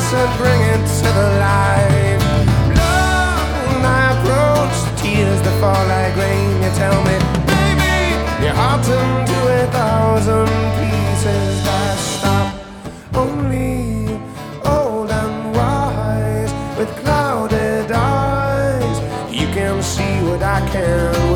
said bring it to the light. Love, when I approach, the tears that fall like rain. You tell me, baby, your heart turned to 1,000 pieces that stop. Only old and wise with clouded eyes, you can see what I can.